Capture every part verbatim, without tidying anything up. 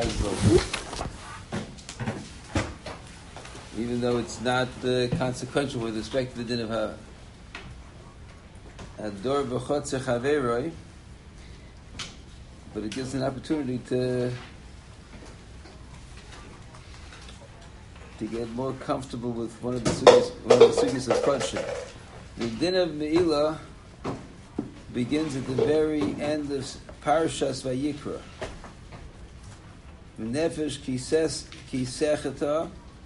Chazal. Even though it's not uh, consequential with respect to the din of ha- Hador b'chotzer chaveroi, but it gives an opportunity to to get more comfortable with one of the sugyas, one of the sugyas of Kodsha. The din of Me'ilah begins at the very end of Parshas Vayikra. Nefesh kises kisecheta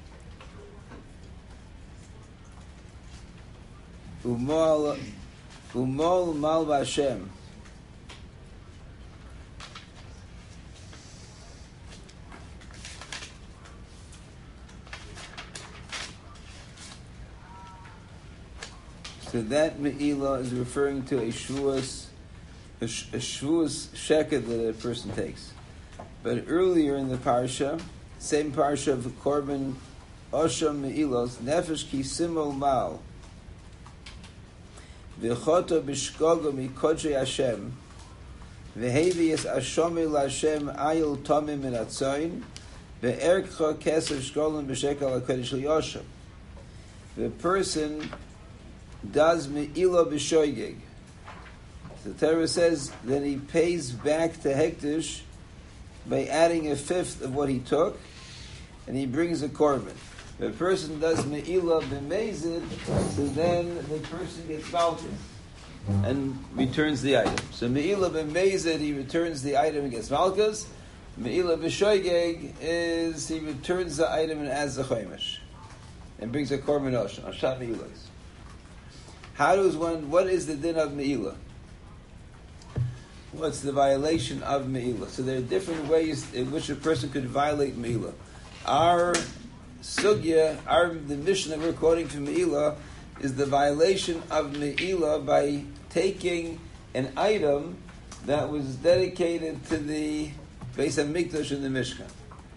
umol umol mal v'Hashem. So that Me'ilah is referring to a shvuas, a, sh- a shvuas sheket that a person takes. But earlier in the parsha, same parsha of the Korban Osham Me'ilos, Nefesh ki simol mal, v'choto b'shkogo mikodshei Hashem, v'hevi es ashomi l'Hashem ayil tomim min atzoin, v'erkcho kesef shkolon b'shekel ha'kodesh l'Yosham. The person does Me'ilah b'shoigeg. The Torah says that he pays back to Hektish by adding a fifth of what he took, and he brings a korban. If a person does Me'ilah b'mezid, so then the person gets malchus and returns the item. So Me'ilah b'mezid, he returns the item and gets malchus. Me'ilah b'shoigeg is he returns the item and adds the chomesh and brings a korban oshan, oshan Me'ilah. How does one? What is the din of Me'ilah? What's the violation of Me'ilah? So there are different ways in which a person could violate Me'ilah. Our sugya, our the mission that we're quoting from Me'ilah is the violation of Me'ilah by taking an item that was dedicated to the Beis HaMikdash in the Mishkan.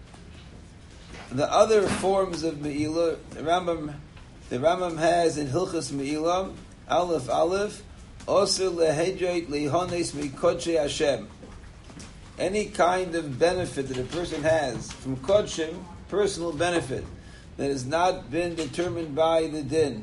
The other forms of Me'ilah, the Rambam, the Rambam has in Hilchas Me'ilah, Aleph Aleph, Osir lehedreit lihones mikodshei Hashem. Any kind of benefit that a person has from kodshim, personal benefit, that has not been determined by the din.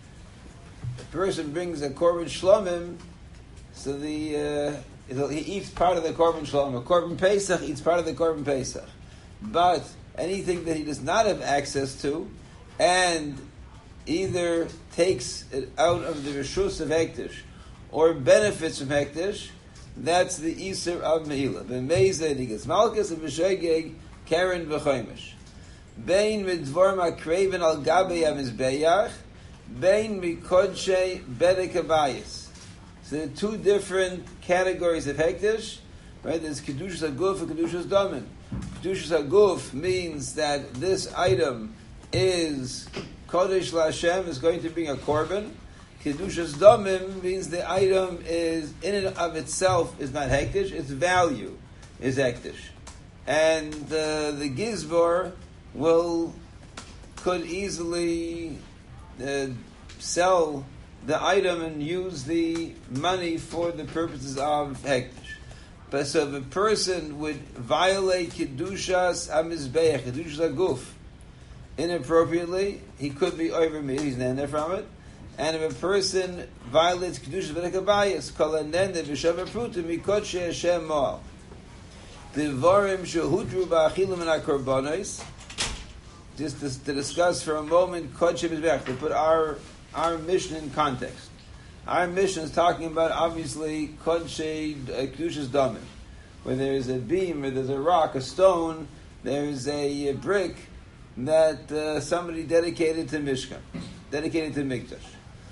A person brings a korban shlomim, so the uh, he eats part of the korban shlomim. A korban pesach eats part of the korban pesach. But anything that he does not have access to, and either takes it out of the reshus of hektish or benefits from hektish, that's the Isser of Me'ilah. B'mezid he gets malchus, and b'shegeg karen v'chomesh. Bein midvorim akreven al gabei hamizbeach, bein mikodshei bedek habayis. So there are two different categories of hektish. Right? There's kedushas haguf and kedushas damin. Kedushas haguf means that this item is Kodesh LaHashem, is going to bring a korban. Kedushas Damim means the item is, in and of itself, is not hektish, its value is hektish. And uh, the Gizbor will, could easily uh, sell the item and use the money for the purposes of hektish. But so if a person would violate Kedushas HaMizbeach, Kedushas HaGuf, inappropriately, he could be over me. He's nender from it. And if a person violates kedusha v'nekabayis, kol nender v'shavar prutim mikodshei Hashem mo'al. The varim shehudru ba'achilim and akorbanos. Just to, to discuss for a moment kodshei mizbeach, to put our our mission in context. Our mission is talking about obviously kodshei kedushas damim, where there is a beam, where there's a rock, a stone, there is a, a brick that uh, somebody dedicated to Mishkan, dedicated to Mikdash.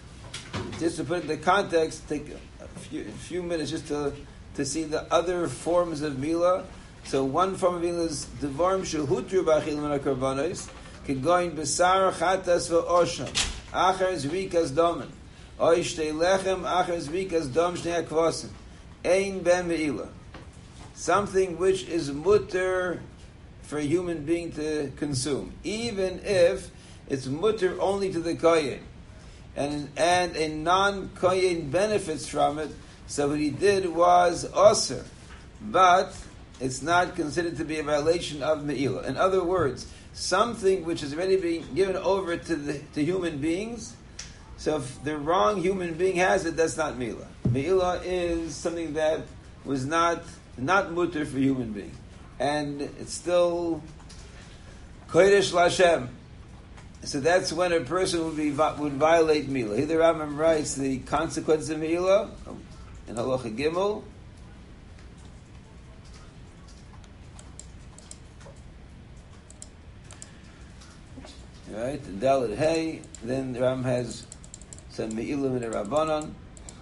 Just to put it in the context, take a few, a few minutes just to to see the other forms of Milah. So one form of Milah is Devarim Shehutru B'achilim and HaKorbanos, Kegoin B'sar Chatas V'Osham, Achar Zrikas Domen, Oy Shtei Lechem, Achar Zrikas Dom Shnei HaKvosim, Ein Ben Me'ilah. Something which is mutter for a human being to consume, even if it's mutter only to the kohen, and and a non-kohen benefits from it. So what he did was osir, but it's not considered to be a violation of Me'ilah. In other words, something which has already been given over to the to human beings, so if the wrong human being has it, that's not Me'ilah. Me'ilah is something that was not not mutter for human being. And it's still Kodesh Lashem. So that's when a person would be would violate Me'ilah. Here the Rambam writes the consequence of Me'ilah in Halacha Gimel. Right, and Dalet Hey. Then the Ram has some Me'ilah in the Rabbanon.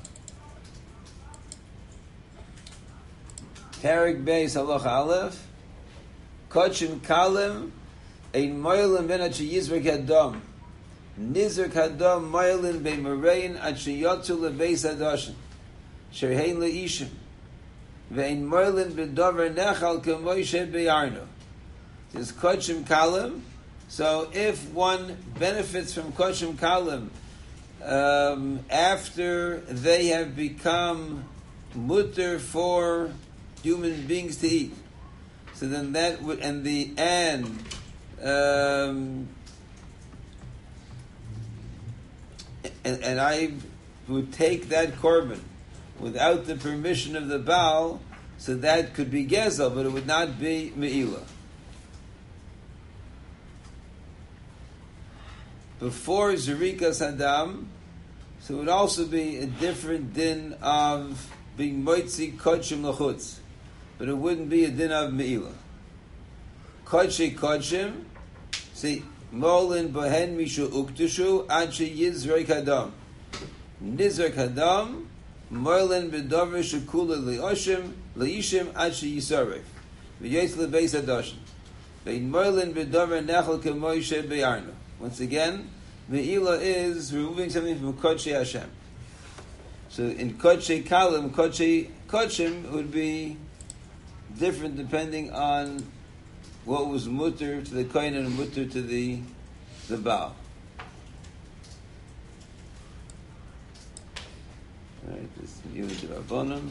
Tarik Beis Halacha Aleph. Kochim Kalim Ein Moilin Ben Achi Yizrek Hadam Nizrek Hadam Moilin Ben Merayin Achi Yotzu Lebeis Hadashin Sherhein Leishim Vein Moilin Ben Dover Nechal Kemoishe Beyarno. This is Kochim Kalim. So if one benefits from Kochim Kalim um, after they have become mutter for human beings to eat, so then that would, and the and um, and, and I would take that korban without the permission of the Baal, so that could be gezel, but it would not be me'ilah. Before Zerikas Hadam, so it would also be a different din of being moitzi kodshim l'chutz, but it wouldn't be a din of me'ilah. Kodshe kodshim, see, molin bohen mishu uktushu ad she yizrek hadam. Nizrek hadam, molin bedover shekula le'oshim, le'ishim ad she yisarek. V'yetz le'beis hadashim. Ve'in molin bedover nechel kemoishe be'arno. Once again, me'ilah is removing something from Kodshe Hashem. So in Kodshe Kalim, Kodshe Kodshim would be different depending on what was mutter to the kohen and mutter to the the Baal. All right, this is Yud Rabbanim.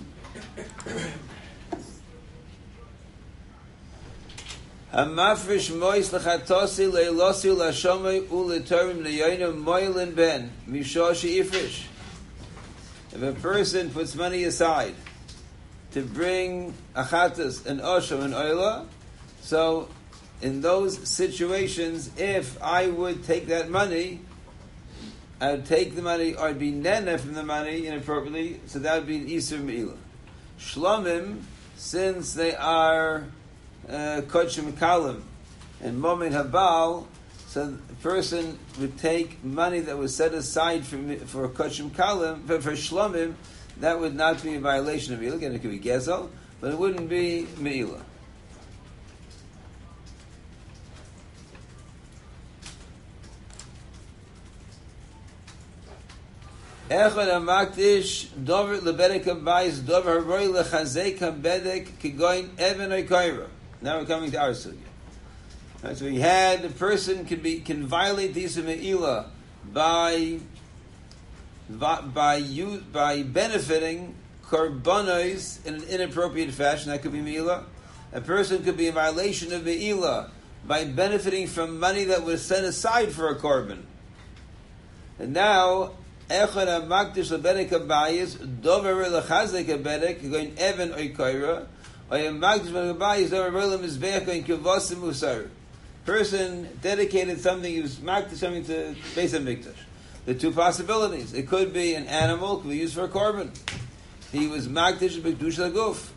Hamafresh mois lechatosi leilosi lashomei uletorim leyonim moilin ben mishoshi ifresh. If a person puts money aside to bring achatas and osham and oila, so in those situations, if I would take that money, I would take the money, or I'd be nene from the money inappropriately, so that would be an isur me'ilah. Shlomim, since they are Uh, Kodshim Kalim and Momin Habal, so the person would take money that was set aside for for Kodshim Kalim, for, for Shlomim, that would not be a violation of Me'ilah. Again, it could be Gezel, but it wouldn't be Me'ilah. Echad HaMakdish Dover Lebedek HaBayis Dover Haroi Lechazek HaBedek Kigoin Even Oikoira. Now we're coming to our sugya. Right, so we had the person can be can violate the Isur Me'ilah by by you by benefiting korbanos in an inappropriate fashion. That could be Me'ilah. A person could be in violation of Me'ilah by benefiting from money that was set aside for a korban. And now Echad HaMakdish Lebedek HaBayis Dover Lechazek HaBedek going Even Oikoira. Person dedicated something, he was makdish something to Beis HaMikdash. The two possibilities. It could be an animal, could be used for a korban. He was makdish b'kedush l'guf.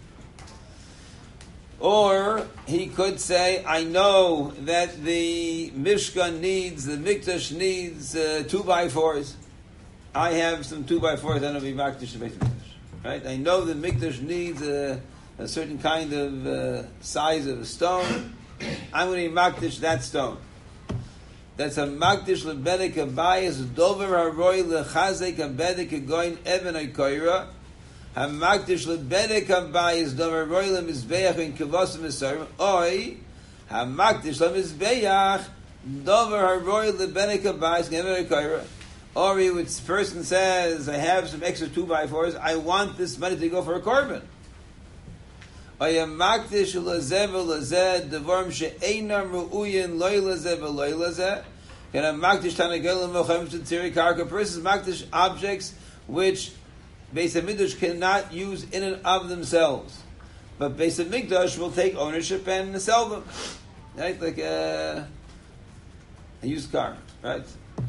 Or he could say, I know that the Mishkan needs, the Mikdash needs uh, two by fours. I have some two by fours, I don't be makdish Beis HaMikdash. Right? I know the Mikdash needs a a certain kind of uh, size of a stone. I'm going to makdish that stone. That's a makdish lebedek habayis dover haroi lechazek habedek hagoyin even oikoira. Ha makdish lebedek habayis dover haroi lemizbeach in kavosim esarim. Oi ha makdish lemizbeach dover haroi lebedek habayis even oikoira. Or he would, person says, I have some extra two by fours. I want this money to go for a korban. Oya makdish lazeh v'lazeh devarim she'einam ru'uyin loy lazeh v'loy lazeh. Can a makdish tanagelim v'chem tziri karka? Persons makdish objects which Beis Hamikdash cannot use in and of themselves, but Beis Hamikdash will take ownership and sell them, right? Like a, a used car, right?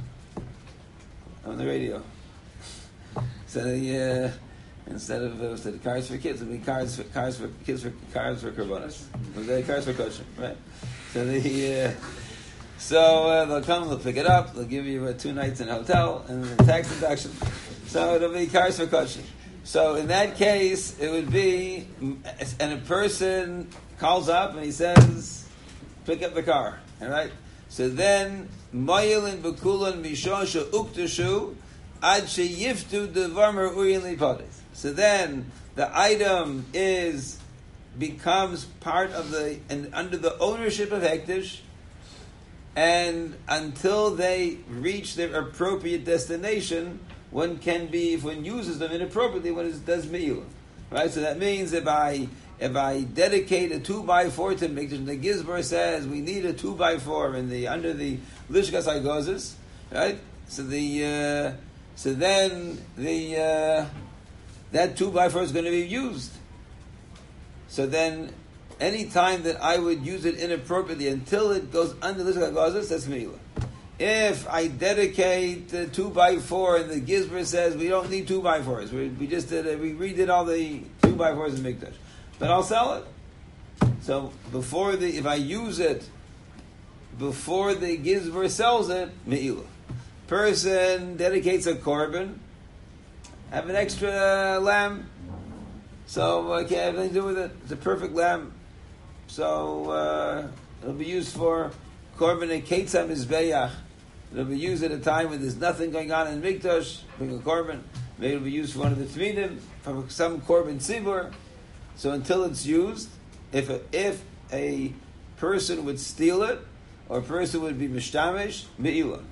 On the radio. So the, uh, instead of uh, instead of cars for kids, it'll be cars for cars for kids for cars for karbonos. Okay, cars for kosher, right? So the uh, so uh, they'll come, they'll pick it up, they'll give you uh, two nights in a hotel and the tax deduction. So it'll be cars for kosher. So in that case, it would be, and a person calls up and he says, pick up the car, all right? So then, Mayilin b'kulan mishosha uktashu ad sheyiftu devarmer uyin lipodes. So then, the item is, becomes part of the, and under the ownership of Hektish, and until they reach their appropriate destination, one can be, if one uses them inappropriately, one is, does me'ilah. Right? So that means if I if I dedicate a two by four to Mikdash, the Gizbar says we need a two by four in the under the Lishkas Hagozis, right? So the uh, so then the uh, that two by four is going to be used. So then any time that I would use it inappropriately until it goes under the Lishkas Hagozis, that's me'ilah. If I dedicate the two by four and the Gizbar says we don't need two by fours, we, we just did it, we redid all the two by fours in Mikdash, but I'll sell it. So before the, if I use it before the Gizbar sells it, me'ilah. Person dedicates a korban, have an extra lamb, so I can't have anything to do with it. It's a perfect lamb, so uh, it'll be used for korban and ketzah mizbeach. It'll be used at a time when there's nothing going on in Mikdash. Bring a korban. Maybe it'll be used for one of the tmidim, for some korban tzibur. So until it's used, if a, if a person would steal it, or a person would be mishtamish, me'ilah.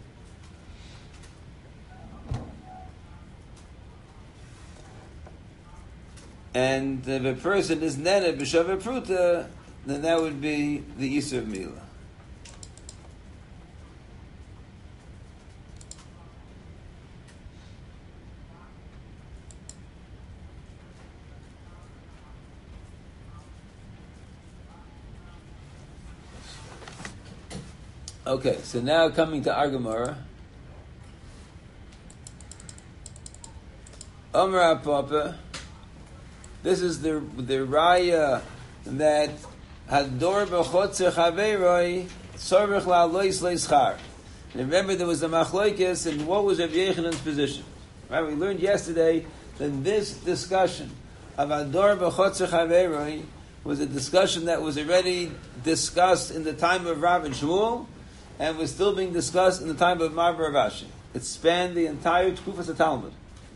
And if a person is nene b'shaveh pruta, then that would be the Yisur of me'ilah. Okay, so now coming to our Gemara. Amar Papa. This is the the raya that Hador b'chotzer chaveroi tzorich la'alois leischar. Remember, there was a machlokes, and what was Rabbi Yechanan's position? Right, we learned yesterday that this discussion of Hador b'chotzer chaveroi was a discussion that was already discussed in the time of Rav and Shmuel, and was still being discussed in the time of Mar Rav Ashi. It spanned the entire Tkufas of Talmud.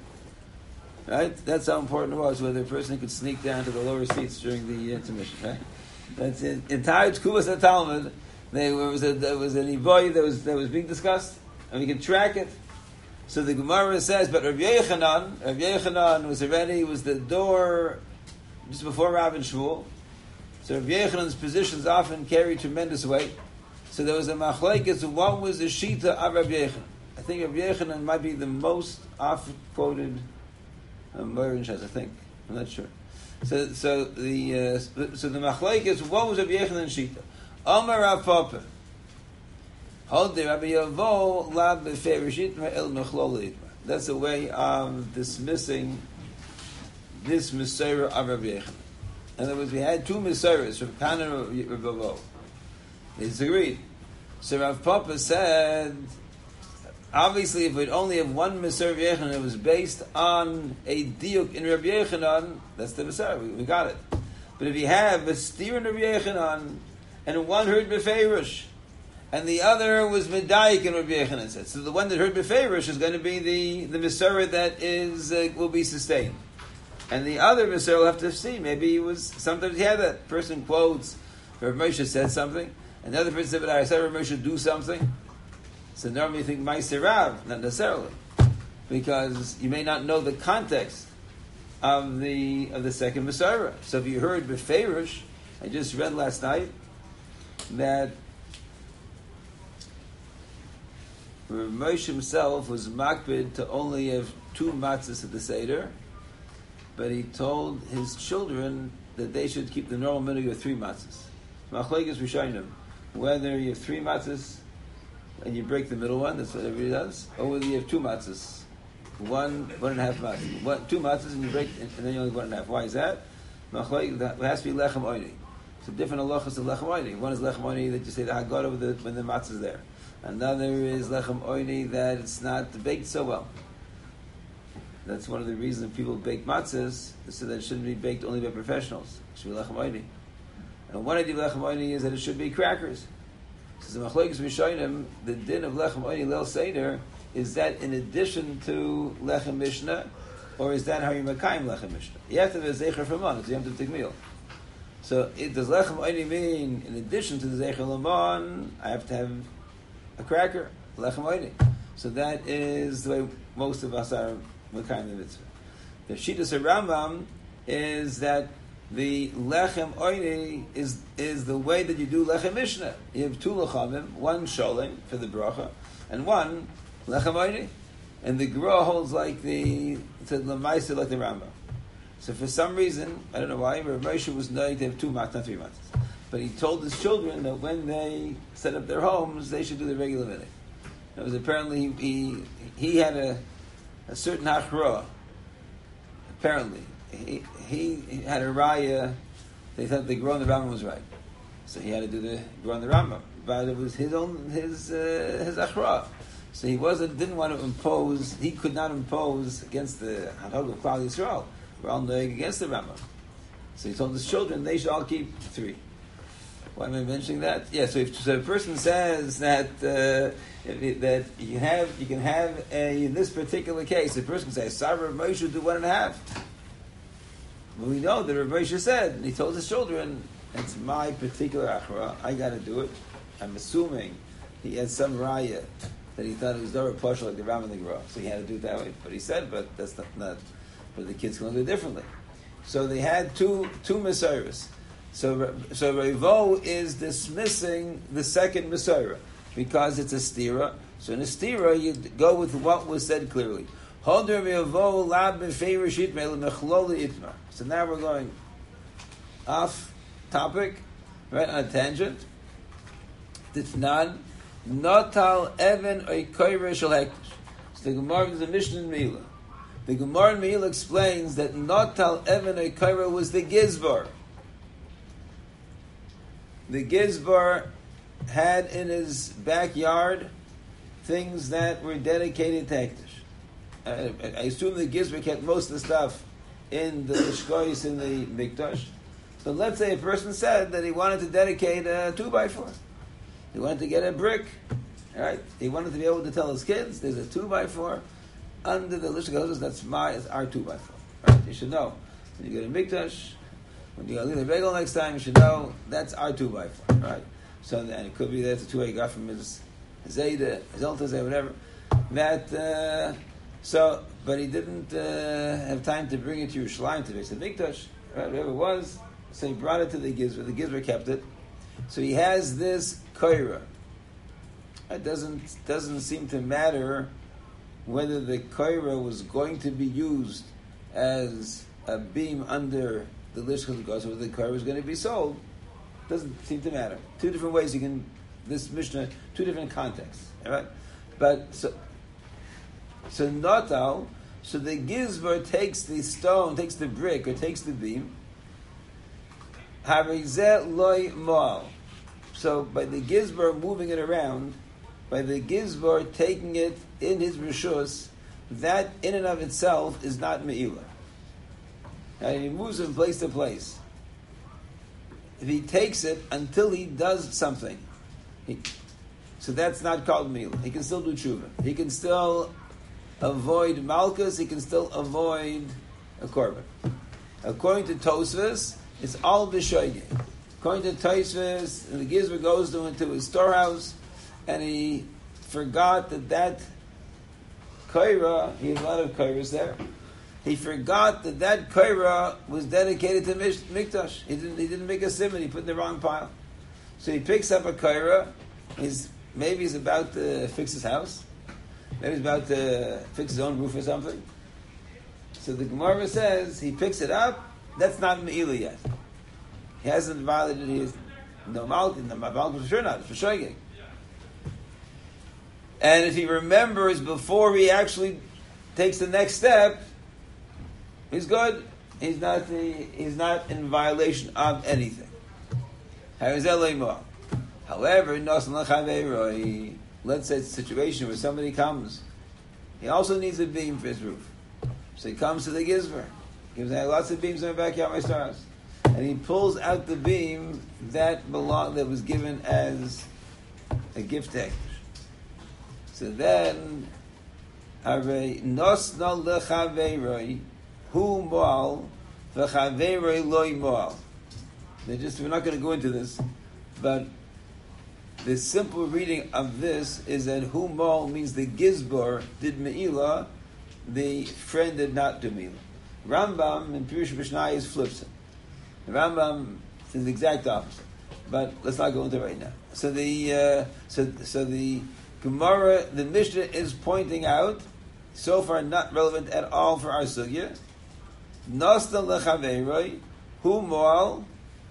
Right? That's how important it was, whether a person could sneak down to the lower seats during the intermission. Right? That's the entire Tkufas of Talmud. There was a there was an ivoy that was that was being discussed, and we can track it. So the Gemara says, but Rabbi Yechanan, Rabbi Yechanan was already was the door just before Rav and Shmuel. So Rabbi Yechanan's positions often carry tremendous weight. So there was a machlekes. What was the shita of Rabbi Yechanan? I think Rabbi Yechanan might be the most often quoted um, I think. I'm not sure. So, so the uh, so the machlekes. What was Rabbi Yechanan's shita? Amar Rav Papa. Hold Rabbi Yavo lab beferishit el mechlol. That's a way of dismissing this Mesorah of Rabbi Yechanan. In other words, we had two Mesorahs, Rav Kana and Rav Yavo. They disagreed. So Rav Papa said, obviously, if we'd only have one Mesorah of Yechanan, it was based on a diuk in Rabbi Yechanan, that's the Mesorah, we, we got it. But if you have a steer in Rabbi Yechanan, and one heard Beferish, and the other was Medayik in Rabbi Yechanan said, so the one that heard Beferish is going to be the, the Mesorah that is, uh, will be sustained. And the other Mesorah will have to see, maybe he was, sometimes he had that person quotes, Rav Moshe said something, and the other person said, but I said Rav Moshe do something. So normally you think Ma'aseh Rav, not necessarily. Because you may not know the context of the of the second Messiah. So if you heard Beferish, I just read last night that Moshe himself was makbid to only have two matzahs at the Seder, but he told his children that they should keep the normal minhag of three matzahs. Machlokes Rishonim, whether you have three matzahs and you break the middle one, that's what everybody does, or whether you have two matzahs, one, one and a half matzahs, one, two matzahs and you break, and then you only have one and a half. Why is that? Machlokes, that has to be lechem oini. So different halachas of lechem oini. One is lechem oini that you say the Haggadah with the, when the matzah is there. Another is lechem oini that it's not baked so well. That's one of the reasons people bake matzahs, so that it shouldn't be baked only by professionals. It should be lechem oini. And one idea of lechem oini is that it should be crackers. So the machlokes rishonim, the din of lechem oini leil seder, is that in addition to lechem mishnah, or is that how you makayim lechem mishnah? You have to have a zecher from on, it's the yom tov tikmil. So it, does lechem oini mean in addition to the zecher lamon, I have to have a cracker, lechem oini? So that is the way most of us are makayim the mitzvah. The shittas of Rambam is that the lechem oini is is the way that you do lechem mishnah. You have two lechamim, one sholem for the bracha, and one lechem oini. And the Gra holds like the it's a lemaisa like the Rambam. So for some reason, I don't know why, Rav Moshe was known to have two matzahs, not three matzahs. But he told his children that when they set up their homes, they should do the regular minhag. It was apparently he he had a a certain hachra. Apparently. He, he had a raya. They thought the Gra and the Rambam was right, so he had to do the Gra and the Rambam. But it was his own his uh, his achra. So he wasn't didn't want to impose. He could not impose against the Hanhag of Klal Yisrael. We're all knowing against the Rambam. So he told his children they should all keep three. Why am I mentioning that? Yeah. So if so a person says that uh, if, that you have you can have a in this particular case, a person says Sarah Moshe should do one and a half. But we know that Rav Moshe said, and he told his children, it's my particular achra, I got to do it. I'm assuming he had some raya that he thought it was Dora Pasha like the Ram and the Gra, so he had to do it that way. But he said, but that's not, not but the kids can do it differently. So they had two two Messiahs. So so Revo is dismissing the second Messiah because it's a stira. So in a stira, you go with what was said clearly. So now we're going off topic, right, on a tangent. Ditnan, Notal Evan Oikoyre Shel Hektish. So the Gemara is a Mishnah in Meila. The Gemara in Meila explains that Notal Evan Oikoyre was the Gizbar. The Gizbar had in his backyard things that were dedicated to Hektish. I, I assume the Gizbar kept most of the stuff in the Ishkois in the Mikdash. So let's say a person said that he wanted to dedicate a two by four. He wanted to get a brick, right? He wanted to be able to tell his kids, "There's a two by four under the Lishkois. That's my, it's our two by four." Right? You should know when you get a Mikdash, when you go to the Regel next time, you should know that's our two by four, right? So and it could be that's a two he got from his his Zayda, his Altazay, whatever. That. Uh, So, but he didn't uh, have time to bring it to Yerushalayim to Beis Hamikdash, right? Whatever it was. So he brought it to the Gizra. The Gizra kept it. So he has this koira. It doesn't doesn't seem to matter whether the koira was going to be used as a beam under the lishkas goes, or whether the koira was going to be sold. Doesn't seem to matter. Two different ways you can this Mishnah, two different contexts. All right, but so. So Natal, so the Gizbar takes the stone, takes the brick, or takes the beam. Harizeh loy moal. So by the Gizbar moving it around, by the Gizbar taking it in his rishus, that in and of itself is not me'ilah. And he moves it from place to place. If he takes it until he does something, he, so that's not called me'ilah. He can still do tshuva. He can still avoid malchus, he can still avoid a korban. According to Tosfos, it's all b'shoigeg. According to Tosfos, the Gizbar goes to, into his storehouse, and he forgot that that koira, he has a lot of koiras there, he forgot that that kaira was dedicated to Mish- Mikdash. He didn't, he didn't make a simon, he put it in the wrong pile. So he picks up a kaira, he's, maybe he's about to fix his house, maybe he's about to fix his own roof or something. So the Gemara says, he picks it up, that's not Me'ilah yet. He hasn't violated his, no Malkin, no Malkin for sure not, for Shoigeg. And if he remembers before he actually takes the next step, he's good. He's not the, he's not in violation of anything. However, let's say it's a situation where somebody comes, he also needs a beam for his roof. So he comes to the gizver. He gives out lots of beams in the backyard, my stars. And he pulls out the beam that belonged, that was given as a gift to Hekdesh. So then, Harei nosna lechaveiroi hu moal v'chaveiroi loy moal. They just we're not going to go into this, but the simple reading of this is that hu moal means the gizbor did me'ilah, the friend did not do me'ilah. Rambam in Pirush Mishnayos flips it. The Rambam is the exact opposite, but let's not go into it right now. So the uh, so so the Gemara, the Mishnah is pointing out, so far not relevant at all for our sugya. Nosna lechaveiroi hu moal.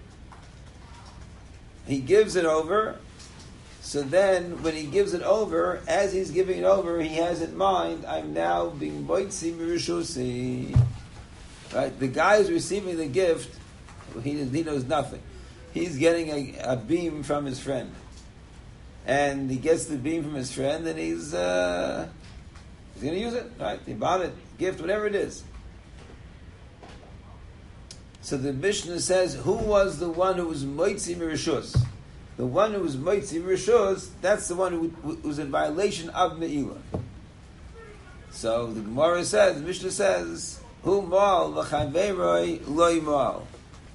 He gives it over. So then, when he gives it over, as he's giving it over, he has in mind, I'm now being moitzi mirushusi. Right? The guy who's receiving the gift, he, he knows nothing. He's getting a, a beam from his friend. And he gets the beam from his friend, and he's uh, he's going to use it, right? He bought it, gift, whatever it is. So the Mishnah says, who was the one who was moitzi mirishus? The one who was moitzi mirishus, that's the one who, who was in violation of me'ilah. So the Gemara says, the Mishnah says, hu moal v'chaveiroi loy moal.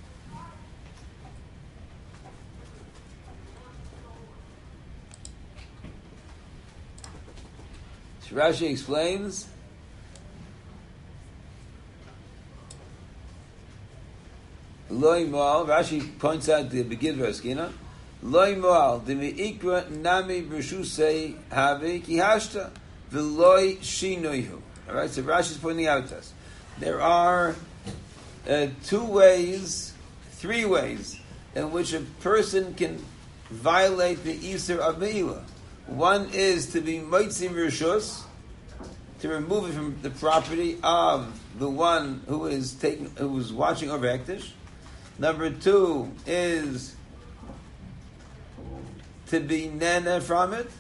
Rashi explains, Loi Moal, Rashi points out the begin verse, Loi Moal, the Meikra Nami Bershusei Have Kihashta, Veloi Shinoihu. Alright, so Rashi is pointing out to us. There are uh, two ways, three ways, in which a person can violate the Isser of Me'ilah. One is to be moitzi rishus, to remove it from the property of the one who is taking, who is watching over Hekdesh. Number two is to be nana from it.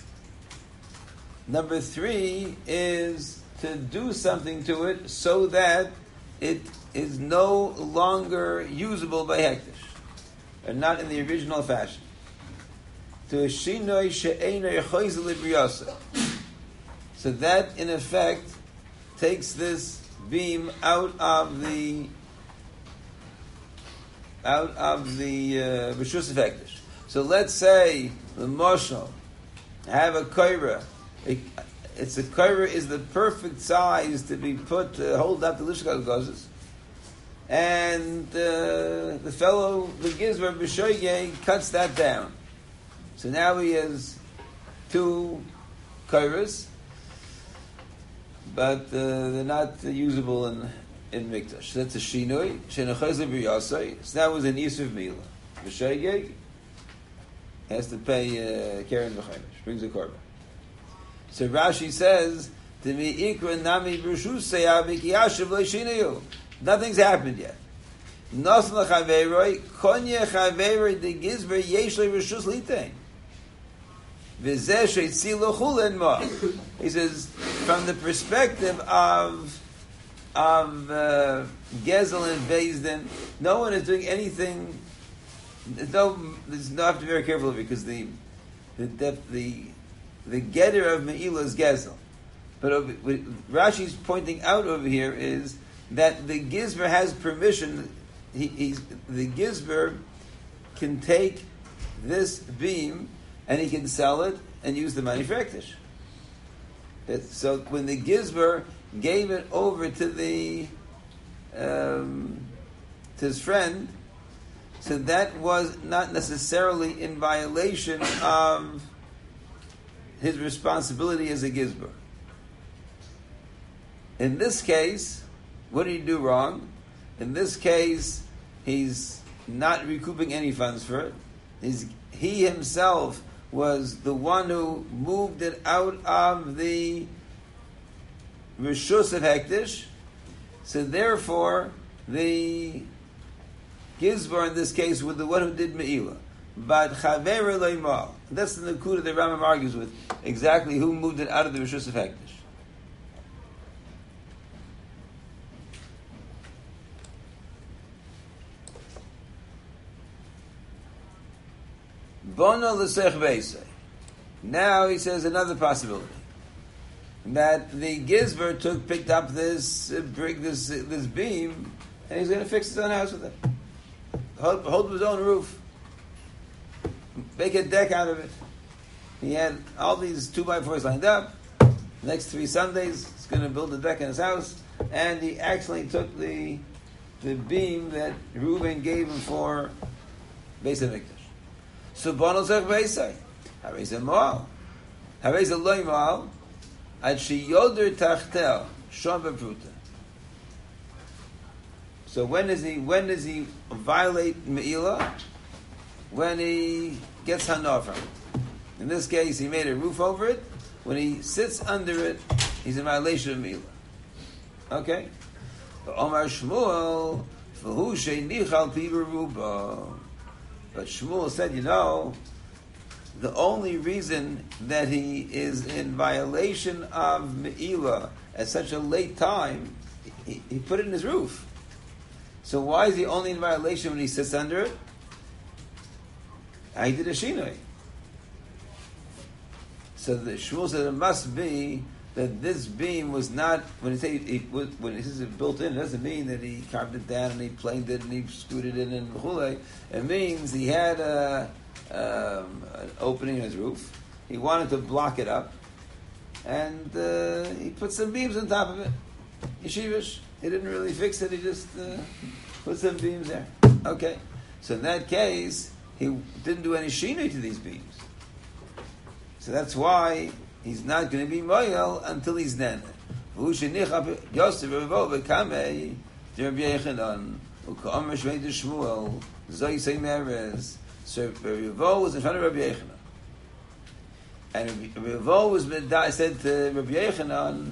Number three is to do something to it so that it is no longer usable by Hekdesh, and not in the original fashion. To a shinoi she'enoi choizel libriyasa. So that, in effect, takes this beam out of the out of the rishus of Hekdesh. So let's say the moshel have a kaira. It's a kaira is the perfect size to be put to hold up the lishkat gozes, and uh, the fellow the gizver b'shoyge cuts that down. So now he has two kairas, but uh, they're not uh, usable in in Mikdash. That's a shinoi. Shenachayz b'yasai. So that was an Yisuf Mila. B'shoigeg has to pay uh, Karen v'chaymish. Brings a korban. So Rashi says, "To me ikra nami b'rshusei avik lo shinoyu." Nothing's happened yet. Nos l'chaveiroi konye chaveiroi de gizber yesh le rishus litein. He says, from the perspective of of uh, Gezel and Bezdin, no one is doing anything. There's no, there's no. I have to be very careful because the the the the, the getter of Me'ilah is Gezel, but over, what Rashi's pointing out over here is that the Gizber has permission. He, he's the Gizber can take this beam and he can sell it and use the money for Hekdesh. So when the Gizber gave it over to the um, to his friend, so that was not necessarily in violation of his responsibility as a gizbar. In this case, what did he do wrong? In this case, he's not recouping any funds for it. He's, he himself was the one who moved it out of the Rishus of Hektish. So therefore, the Gizbar in this case was the one who did Me'ilah. But Chaver Leimal. That's the Nakuda that Rambam argues with. Exactly who moved it out of the Rishus of Hektish. Bono l'sech beisei. Now he says another possibility that the Gizbar took picked up this uh, brick, this uh, this beam, and he's going to fix his own house with it. Hold, hold his own roof, make a deck out of it. He had all these two by fours lined up. Next three Sundays, he's going to build a deck in his house, and he actually took the the beam that Reuben gave him for Beis Hamikdash. So Bono Zech Beisai. Harei Ze Moal. Harei Ze Loi Moal. Ad She Yoder Tachtel. Shon Bepruta. So when does he when does he violate Me'ilah? When he gets Hanover. In this case, he made a roof over it. When he sits under it, he's in violation of Me'ilah. Okay? Omar Shmuel, V'hu Sheinichal Pi Beruba. But Shmuel said, you know, the only reason that he is in violation of Me'ilah at such a late time, he, he put it in his roof. So why is he only in violation when he sits under it? I did a shinoi. So the Shmuel said it must be that this beam was not, when he say it, when he says it built in, it doesn't mean that he carved it down and he planed it and he screwed it in and chulei. It means he had a, um, an opening in his roof. He wanted to block it up, and uh, he put some beams on top of it. Yeshivish. He didn't really fix it. He just uh, put some beams there. Okay. So in that case, he didn't do any shinui to these beams. So that's why he's not going to be moyel until he's nene. Yosef Revo v'kamei Rabbi Yechanan u'ka'omer shmei de Shmuel zoi say meres. So Revo was in front of Rabbi Yechanan, and Revo was said to Rabbi Yechanan,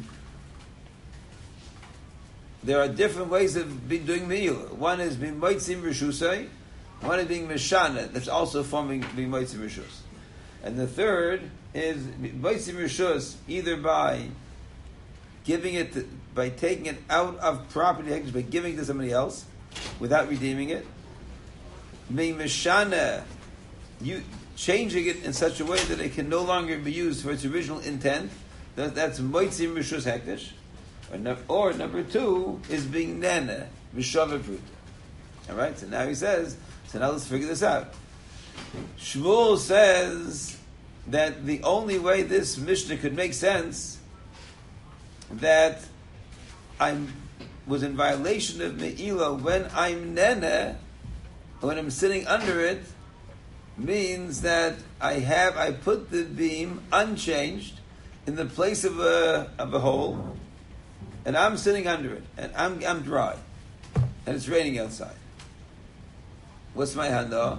there are different ways of doing me'ilah. One is being moitzim rishusay, one is being meshana. That's also forming being moitzim rishus, and the third is moitzim rishus either by giving it, to, by taking it out of property, by giving it to somebody else without redeeming it. Being meshana, you changing it in such a way that it can no longer be used for its original intent. That, that's moitzim rishus hektish. Or, no, or number two is being nene v'shaveh pruta. All right. So now he says. So now let's figure this out. Shmuel says that the only way this Mishnah could make sense, that I was in violation of Me'ilah when I'm nene, when I'm sitting under it, means that I have I put the beam unchanged in the place of a of a hole, and I'm sitting under it, and I'm I'm dry, and it's raining outside. What's my handa?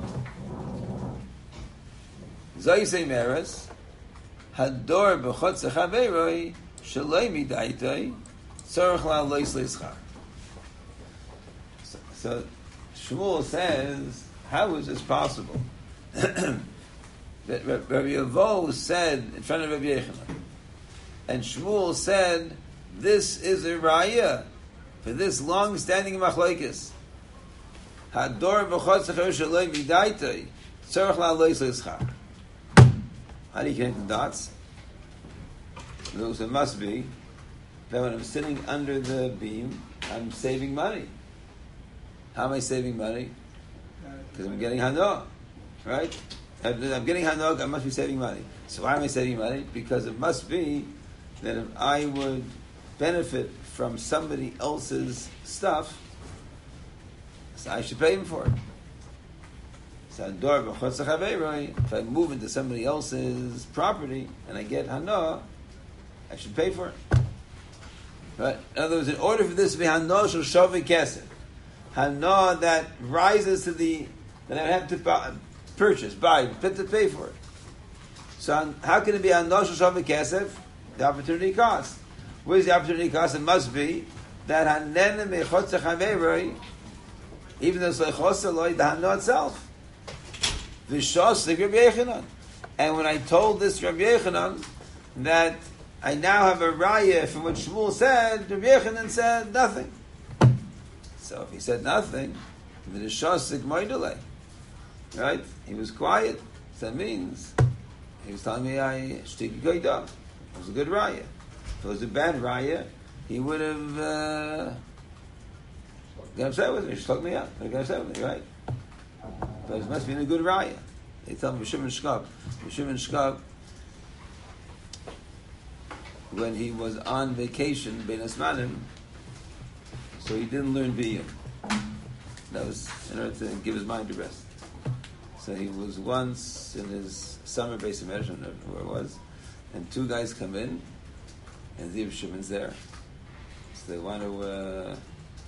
Zayisei meres hador b'chotz chaveroi shalei midaitoi tzorach la'alois leischar. So Shmuel says, how is this possible? That Rabbi Yevo said in front of Rabbi Yechanan, and Shmuel said, this is a raya for this long-standing machlokes. Hador b'chotz chaveroi shalei midaitoi tzorach la'alois leischar. How do you connect the dots? Those it must be that when I'm sitting under the beam, I'm saving money. How am I saving money? Because I'm getting hanok, right? I'm getting hanok, I must be saving money. So why am I saving money? Because it must be that if I would benefit from somebody else's stuff, so I should pay him for it. So if I move into somebody else's property and I get hana, I should pay for it. Right? In other words, in order for this to be hana shel shavei kesef, hana that rises to the that I have to buy, purchase, buy, to pay for it. So how can it be hana shel shavei kesef? The opportunity cost. Where's the opportunity cost? It must be that hanen mechotze chaveroi, even though it's lechotze loy, the hana itself. V'shos like Rabbi Yechanan. And when I told this Rabbi Yechanan that I now have a raya from what Shmuel said, Rabbi Yechanan said nothing. So if he said nothing, then the shos like moidele, right? He was quiet. So that means he was telling me I shtik goida. It was a good raya. If it was a bad raya, he would have uh, got upset with me. He struck me up. He got upset with me, right? But it must be in a good raya. They tell me Shimon Shkab. Shimon Shkab, when he was on vacation, Ben Asmanim, so he didn't learn Biyum. That was in order to give his mind to rest. So he was once in his summer base in Medicine, where it was, and two guys come in, and Ziv Shimon's there. So they want to uh,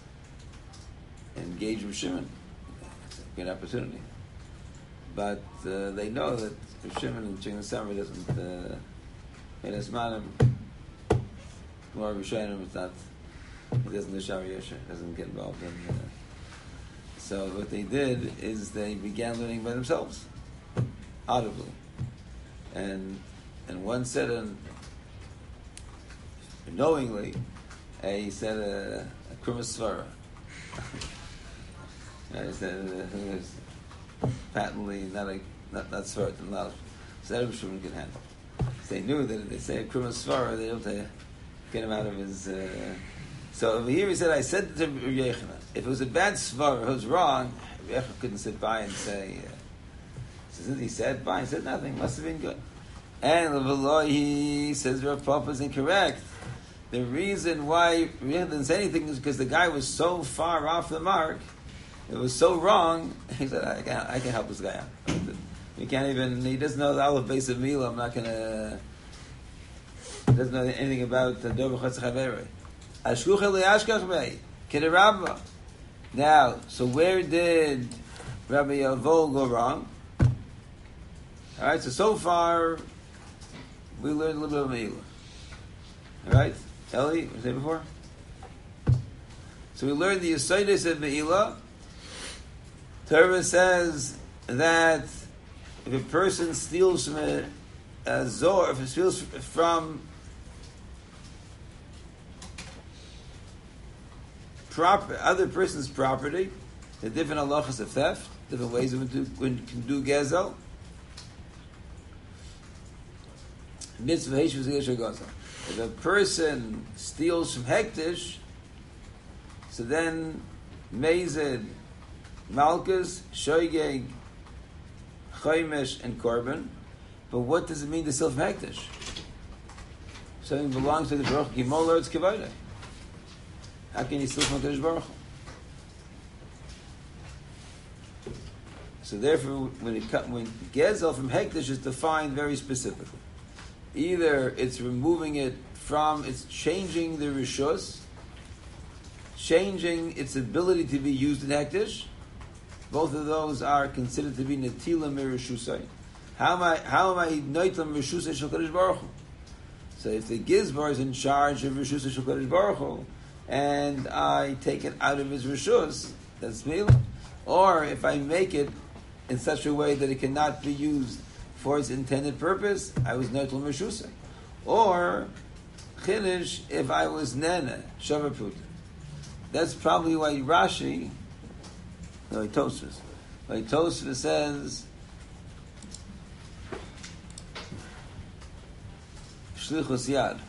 engage with Shimon. It's a great opportunity. But uh, they know that if Shimon during the summer doesn't uh, in his manim, more Rishonim, it's not, he doesn't do Shari Yesher, doesn't get involved in. Uh, so what they did is they began learning by themselves, audibly, and and one said, an, knowingly, uh, he said a, a Krumas Svara. He said uh, was patently not a not not Svara, not so that Shimon can handle. So they knew that if they say a Krumas Svara, they don't have to get him out of his. Uh, so over here he said, I said to Rabbi Yechanan, if it was a bad svara, it was wrong, Rabbi Yechanan couldn't sit by and say, uh, so since he said by, he said nothing, must have been good. And he says Rav Papa is incorrect. The reason why Rabbi Yechanan didn't say anything is because the guy was so far off the mark, it was so wrong, he said, I can, I can help this guy out. He can't even, he doesn't know the Aleph base of Mila, I'm not going to, doesn't know anything about the Dover Chotz Chaverei. Ashkucha le'ashkach mei, k'de Rabba. Now, so where did Rabbi Yavol go wrong? All right, so so far we learned a little bit of Meila. All right, Eli, what was it before? So we learned the Yesodis of Meila. Torah says that if a person steals from a, a zor, if he steals from Prop, other person's property, the different halachas of theft, different ways of when you can do gezel. Mitzvah heishus gezel gezel. If a person steals from hektish, so then mezid, malchus, shoygeg, chaymesh, and korban. But what does it mean to steal from hektish? Something belongs to the Baruch Gimol Eretz Kavod. How can you steal from HaKadosh Baruch Hu? So therefore, when it when gezel from hektish is defined very specifically, either it's removing it from, it's changing the rishus, changing its ability to be used in hektish. Both of those are considered to be netila mirishusay. How am I? How am I noitam rishusay shel HaKadosh Baruch Hu? So if the gizbar is in charge of rishusay shel HaKadosh Baruch Hu, and I take it out of his rishus, that's meila. Or if I make it in such a way that it cannot be used for its intended purpose, I was noital rishusay. Or chinish, if I was nene shavar puta. That's probably why Rashi, no, Tosfos, why Tosfos says shlichus yad.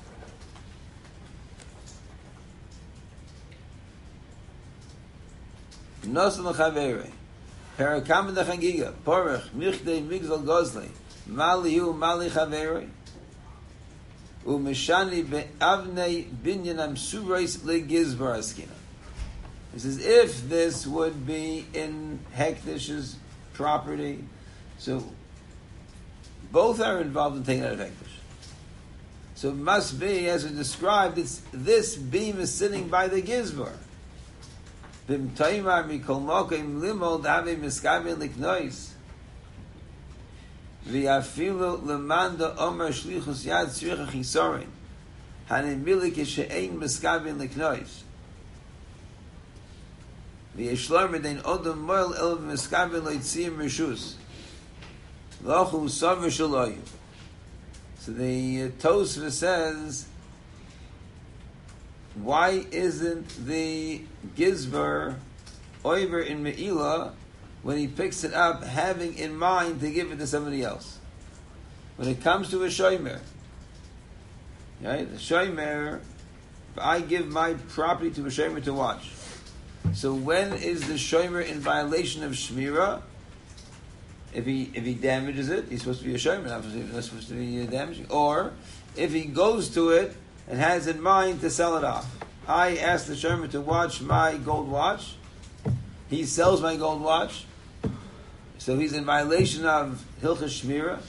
Nosan l'chavere, perakam d'chagiga, porach, michdei migzal gozlei, mali hu mali chavere. Umeshani be'avnei binyanam surais legizbar askina. He says, if this would be in Hekdish's property, so both are involved in taking out of Hekdish. So it must be, as we described, it's this beam is sitting by the Gizbar. Bim taimar mikol mokim limol dave miskavin liknois. V'afilu lemanda omer shlichus yad tzricha chisorin. Hanim milik she'ein miskavin liknois. V'yeshlar medein odom moil el miskavin loitziyim rishus. Lochu sav v'shaloyu. So the uh, Tosfos says, why isn't the Gizbar over in Me'ilah when he picks it up having in mind to give it to somebody else? When it comes to a shomer, right? The shomer, if I give my property to a shomer to watch, so when is the shomer in violation of Shmirah? If he if he damages it, he's supposed to be a shomer, not supposed to be damaging. Or if he goes to it and has in mind to sell it off. I ask the shomer to watch my gold watch. He sells my gold watch. So he's in violation of Hilchas Shmirah.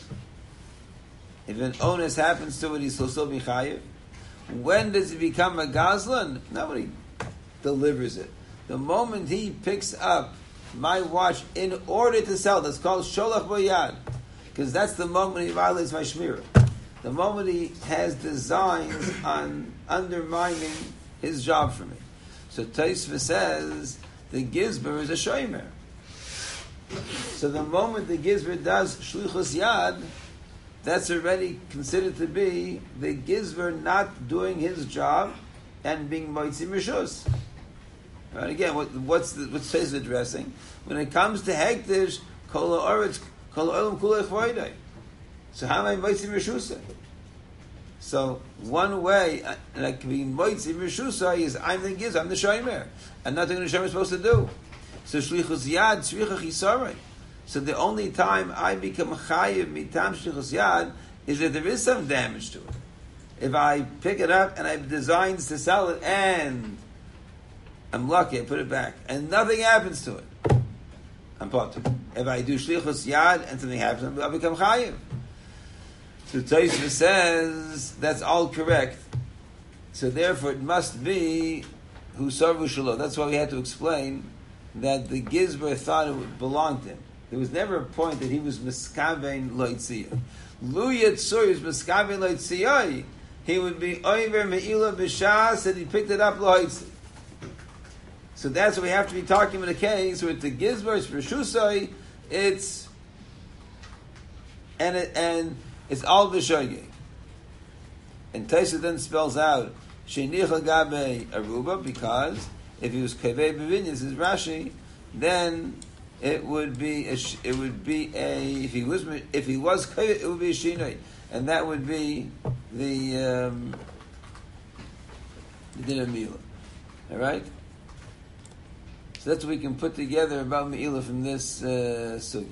If an onus happens to it, he's still be chayiv. When does it become a gazlan? Nobody delivers it. The moment he picks up my watch in order to sell, that's called sholach boyad, because that's the moment he violates my shmirah. The moment he has designs on undermining his job for me. So Tosfos says the gizbar is a shomer. So the moment the gizbar does shlichus yad, that's already considered to be the gizbar not doing his job and being moitzi rishus. Right? Again, what, what's the, what's Tosfos addressing? When it comes to hektish, kol ha'oretz, kol ha'olam kulei chvoidei. So how am I moitzi rishus? So one way, and I can be moitzi rishus is I'm the giz, I'm the shomer, and nothing the shomer is supposed to do. So shlichus yad tzricha chisaron. So the only time I become chayiv mitam shlichus yad is if there is some damage to it. If I pick it up and I have designs to sell it and I'm lucky, I put it back, and nothing happens to it, I'm potter. If I do shlichus yad and something happens, I become chayiv. So Tosfos says that's all correct. So therefore, it must be husavu shelo. That's why we had to explain that the gizbar thought it would belong to him. There was never a point that he was miskavein loitziyah. Lu yitzur is miskavein loitziyah. He would be over me'ilah b'shas and he picked it up loitziyah. So that's what we have to be talking about a case where the gizbar is rishusai, it's and it, and it's all b'shoyge. And Tosfos then spells out sheinicha gabe aruba, because if he was kaveh b'vinyan, says Rashi, then it would be a, it would be a if he was if he was kaveh, it would be a shinoi, and that would be the um, the din of Me'ilah. All right. So that's what we can put together about Me'ilah from this uh, sugya.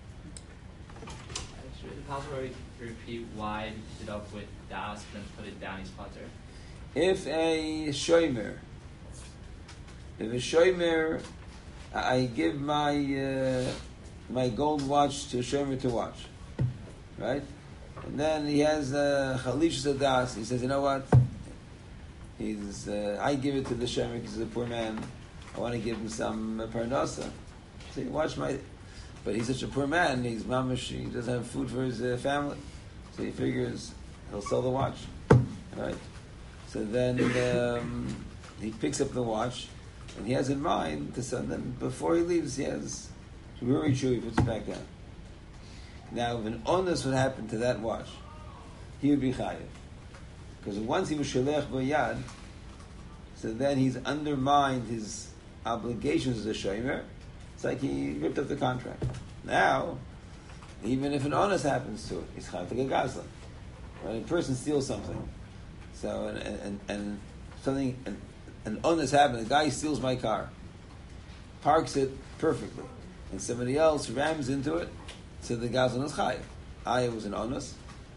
Is it possible to repeat why he did it up with das and then put it down his potter? If a shomer, if a shomer, I give my uh, my gold watch to a shomer to watch, right? And then he has a chalish das. He says, you know what? He's uh, I give it to the shomer because he's a poor man. I want to give him some uh, parnasa. So watch my, but he's such a poor man. He's mamish. He doesn't have food for his uh, family, so he figures he'll sell the watch, right? So then um, he picks up the watch, and he has in mind to send them before he leaves. He has very true. He puts it back down. Now, if an onus would happen to that watch, he would be chayiv, because once he was shalech b'yad, so then he's undermined his obligations as a shomer. It's like he ripped up the contract. Now, even if an onus happens to it, he's chayav like a gazlan. When a person steals something, so and and, and something an, an onus happens, a guy steals my car, parks it perfectly, and somebody else rams into it, so the gazlan is chayav. I was an onus,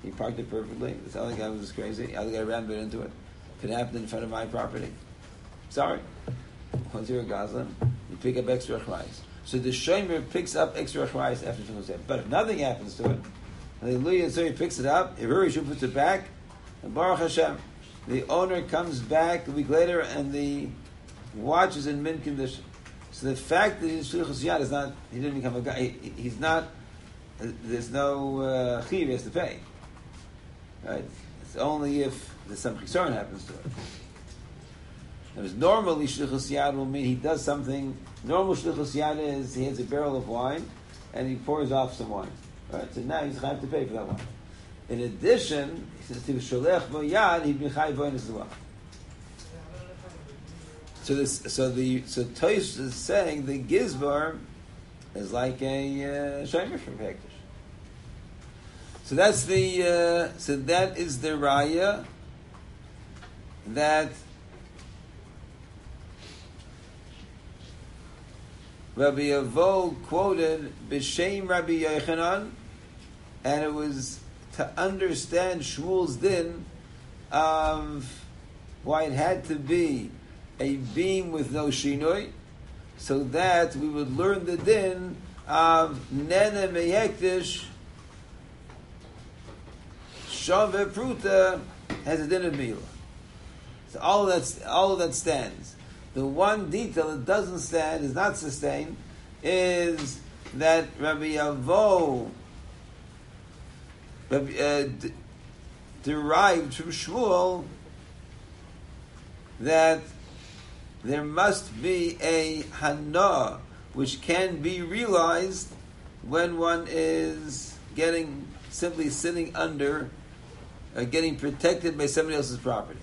He parked it perfectly. The other guy was crazy. The other guy ran right into it. Could happen in front of my property. Sorry. Once you're a Goslin, you pick up extra achrayis. So the shomer picks up extra achrayis after Shulchan Seder. But if nothing happens to it, hallelujah, so he picks it up, Hiruri puts it back, and Baruch Hashem, the owner comes back a week later and the watch is in mint condition. So the fact that he's Shlichus Yad is not, he didn't become a guy, he, he's not, there's no uh, chiv he has to pay. Right? It's only if there's some chisaron happens to it. Because normally Shlichus Yad will mean he does something, normal Shlichus Yad is he has a barrel of wine and he pours off some wine. Right? So now he's going to have to pay for that wine. In addition, he says to Sholech Bo Yad, he'd be Chai Boin as well. So this, so the so Tosh is saying the Gizbar is like a uh, Shomer from Hektish. So that's the uh, so that is the raya that Rabbi Avo quoted B'Shem Rabbi Yochanan, and it was to understand Shmuel's din of why it had to be a beam with no shinoi, so that we would learn the din of Nene Meyektish Shave Pruta has a din of Milah. So all of that, all of that stands. The one detail that doesn't stand, is not sustained, is that Rabbi Avo Rabbi, uh, d- derived from Shmuel that there must be a hana which can be realized when one is getting simply sitting under, uh, getting protected by somebody else's property.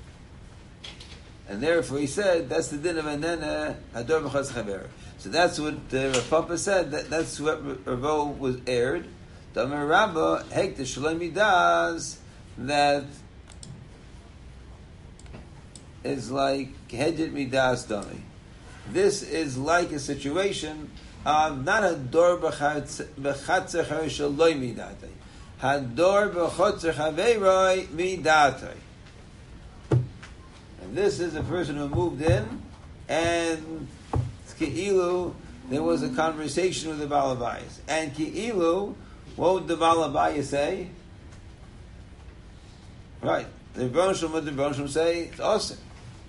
And therefore he said that's the din of anena hador b'chaz chaver. So that's what uh, Rav Papa said. That, that's what Ravo was aired. Damer Rabba hek the Shlomi does that is like hedget midas dami. This is like a situation of not a dor b'chatzer shaloi midatei, hador b'chotzer chaveroi midatei. And this is a person who moved in, and Ki'ilu, there was a conversation with the Balabayas. And Ki'ilu, what would the Balabaya say? Right. The Rebbeinu Shalom would the Rebbeinu Shalom say, it's awesome.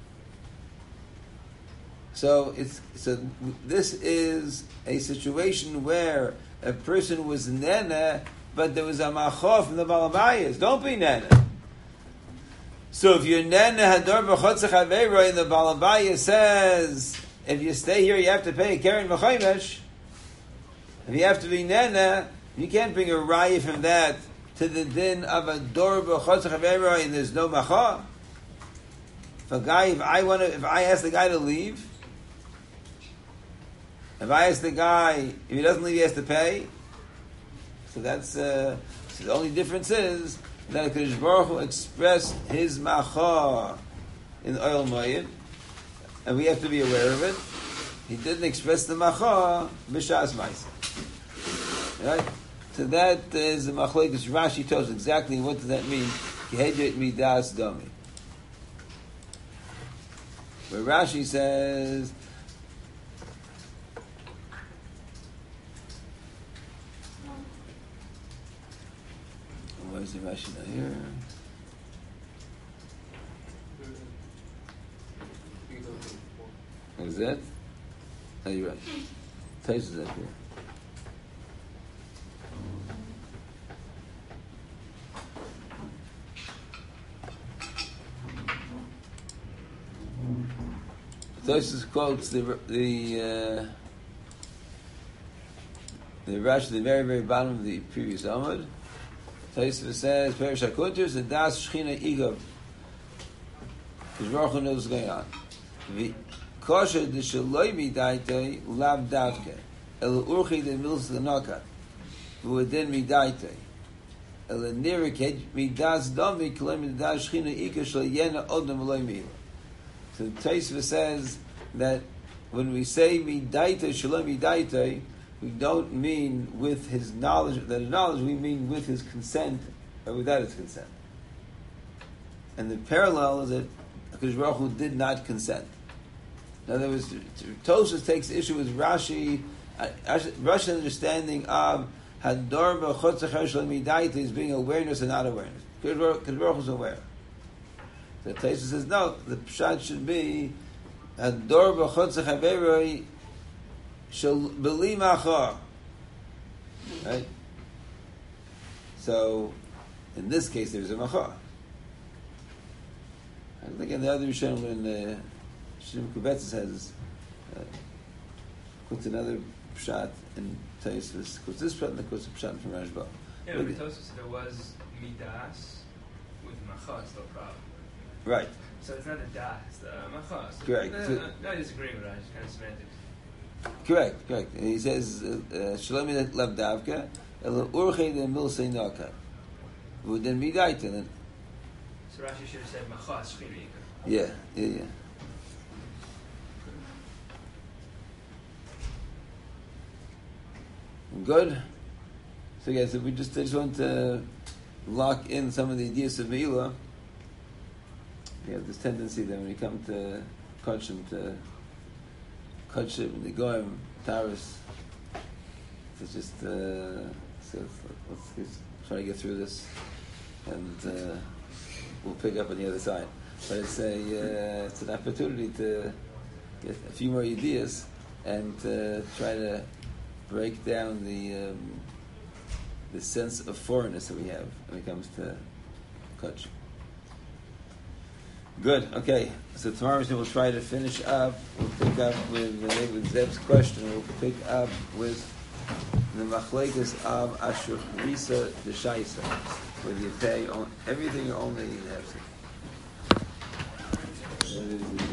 So it's so this is a situation where a person was nena, but there was a machof from the Balabayas. Don't be nena. So if you're nena hador b'chotzer chaveroi, and the Balabaya says, if you stay here, you have to pay a keren v'chaymesh. If you have to be nena, you can't bring a raya from that to the din of a dor b'chotzer chaveroi, and there's no macha. If a guy, if I want to, if I ask the guy to leave, if I ask the guy, if he doesn't leave, he has to pay. So that's uh, so the only difference is that HaKadosh Baruch Hu expressed his macha in oil mayim, and we have to be aware of it. He didn't express the macha b'shas ma'aseh. Right? So that is the machlokes. Rashi tells exactly what does that mean. Kehedret midas dami. Where Rashi says, why is the Rashi not here? What is that? Oh, you're right. Tais is up here. Tais quotes the the uh, the Rashi, the very very bottom of the previous Amud. Taisva says, Perish HaKunters, and Das Shechina Igav. Because Baruch Hu knows what's going on. The Kosher de Shaloi Midaitei Lav Davke. El Urchi de Mils Lenaka. V'Uadin Midaitei. El Nirik Hed Midas Domi Kolem Das Shechina Igav Shal Yena Odom Eloi Mila. So Taisva says that when we say Midaitei Shaloi Midaitei, we don't mean with his knowledge, that knowledge, we mean with his consent or without its consent. And the parallel is that HaKadosh Baruch Hu did not consent. In other words, Tosfos takes issue with Rashi, uh, Rashi's understanding of Hador b'chutz ha'chayil midaita is being awareness and not awareness. HaKadosh Baruch Hu is aware. So Tosfos says no. The pshat should be Hador b'chutz ha'chayil shall beli machar. Right. So, in this case, there's a machar. I think in the other Rishonim in uh, Shim Kubetz says uh, puts another pshat in Tosfos, puts this pshat and puts a pshat from Rashba. Yeah, but Tosfos said there was midas with machar, still problem. Right. So it's not a das, it's the machar. So Correct. No, So, no, no, I disagree with that. It's kind of semantics. correct, correct. And he says Shlomi lav davka el urchei de milsei naka. Then midaita. So Rashi should have said machar shchini. Yeah, yeah, yeah. Good. So guys, if we just I just want to lock in some of the ideas of Meila. We have this tendency that when you come to Kodshim, to Kodshim and the Goyim, Taurus, to just uh, so let's, let's try to get through this, and uh, we'll pick up on the other side. But it's a uh, it's an opportunity to get a few more ideas and uh, try to break down the um, the sense of foreignness that we have when it comes to Kodshim. Good. Okay. So tomorrow we'll try to finish up. We'll pick up with uh, with Zeb's question. We'll pick up with the machlekes of Asher Risa the Shaisa, where you pay on everything or only the hefsek.